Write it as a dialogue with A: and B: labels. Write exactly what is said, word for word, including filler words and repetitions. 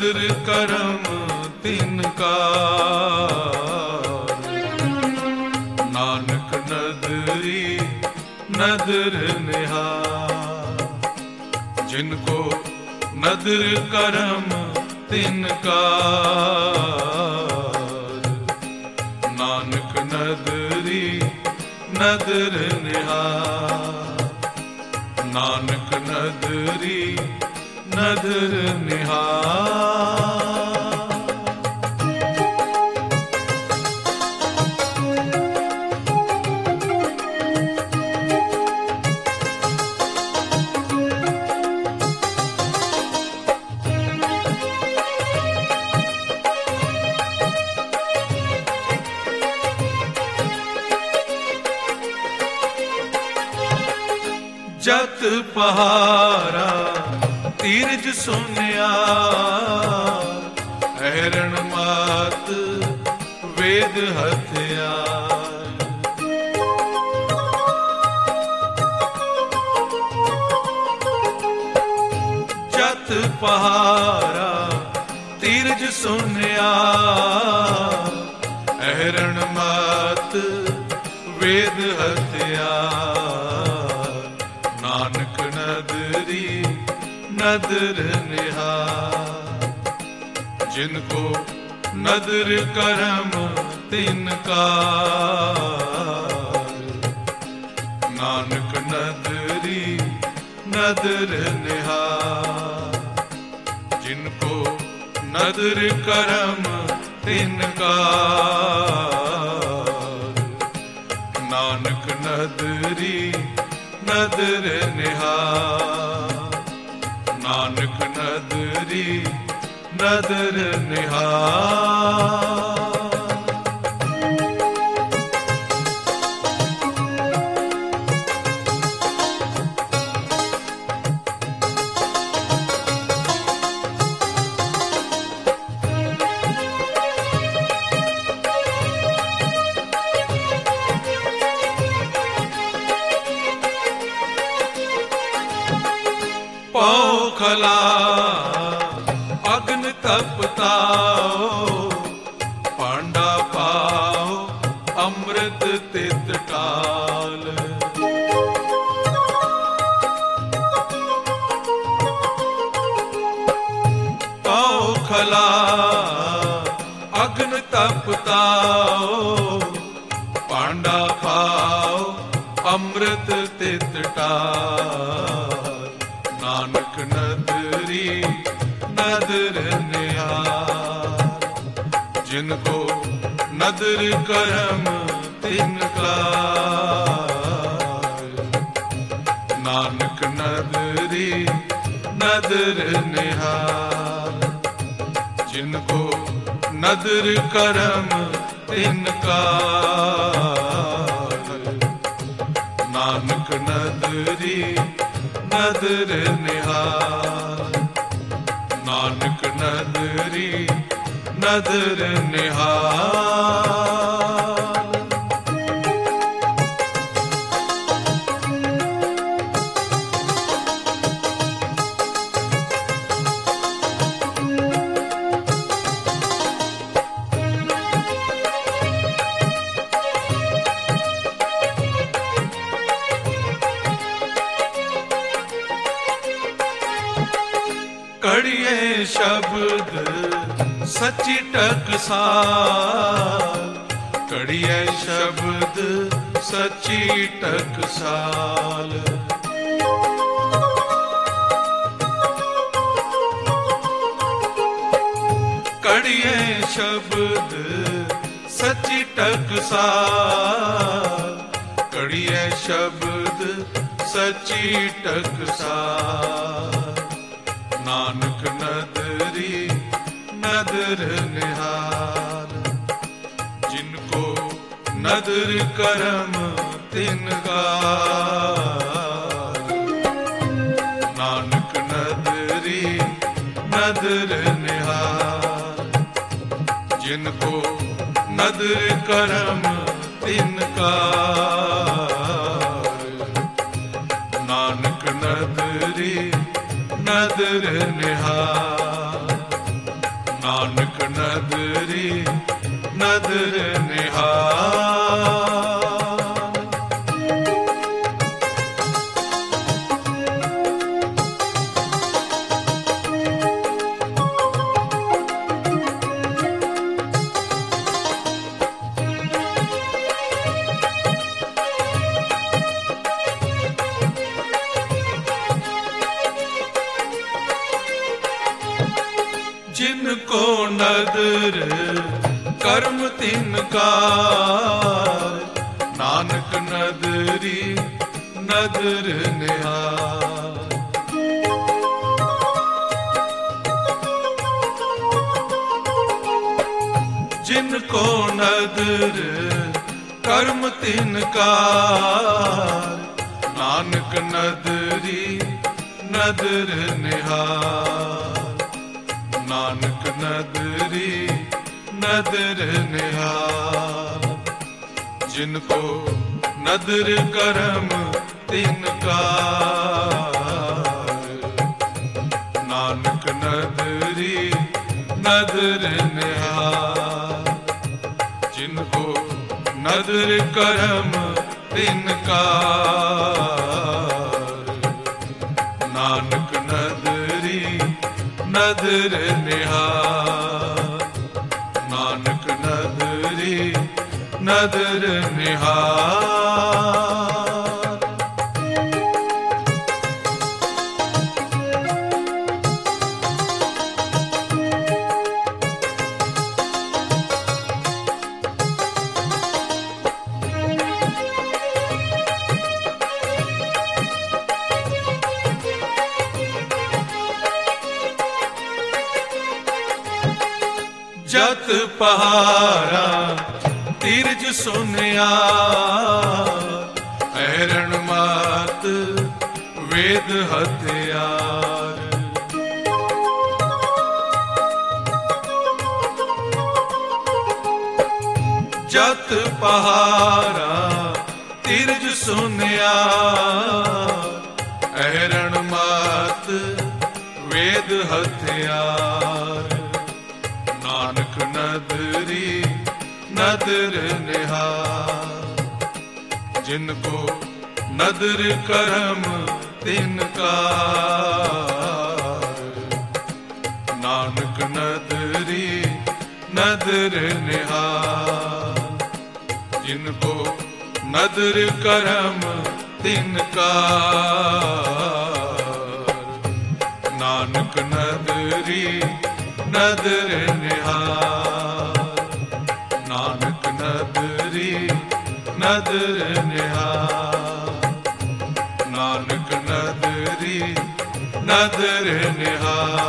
A: नदर करम तिनका, नानक नदरी नदर निहार। जिनको नदर करम तिनका, नानक नदरी नदर निहार। नानक नदरी नदर निहार। जत पहारा तीरज सुनिया, ऐरण मात वेद हथियार। जत पहारा तीरज सुनिया, ऐरण मात वेद हथियार। नानक नदरी नदर निहार। जिनको नदर करम तिनका, नानक नदरी नदर निहार। जिनको नदर करम तिनका, नानक नदरी नदर निहार। नानक नदरी नदर निहार। पौखला अग्न तपताओ, पांडा पाओ अमृत तित टाल। पौखला अग्न तपताओ, पांडा पाओ अमृत तित टाल। नानक नदरी नदर निहार। जिनको नदर करम तिनका, नानक नदरी नदर निहार। जिनको नदर करम तिनका, नानक नदरी नदर निहार। नानक नदरी नदर निहार। कड़िए शब्द सच्ची टकसाल। कड़िए शब्द सच्ची टकसाल। कड़िए शब्द सच्ची टकसाल। कड़िए शब्द सच्ची टकसाल। नानक नदरी नदर निहार। जिनको नदर करम तिनका, नानक नदरी नदर निहार। जिनको नदर करम तिनका, नानक नदरी नदर निहार। नदर निहार। जिनको नदर कर्म तिनकार, नानक नदरी नदर निहार। जिनको नदर कर्म तिनकार, नानक नदरी नदर निहार। नानक नदरी नदर निहार। जिनको नदर करम तिनकार, नानक नदरी नदर निहार। जिनको नदर करम तिनकार, नानक नदरी नदर निहार। नानक नदरी नदर निहार। जत पहारा तीरज सुनिया, ऐरण मात वेद हथियार। जत पहारा तीरज सुनिया, ऐरण मात वेद हथियार। नानक नदरी नदर निहार। जिनको नदर करम तिनकार, नानक नदरी नदर निहार। जिनको नदर करम तिनकार, नानक नदरी नदर निहार। नानक नदरी नदर निहार। नानक नदरी नदर निहार।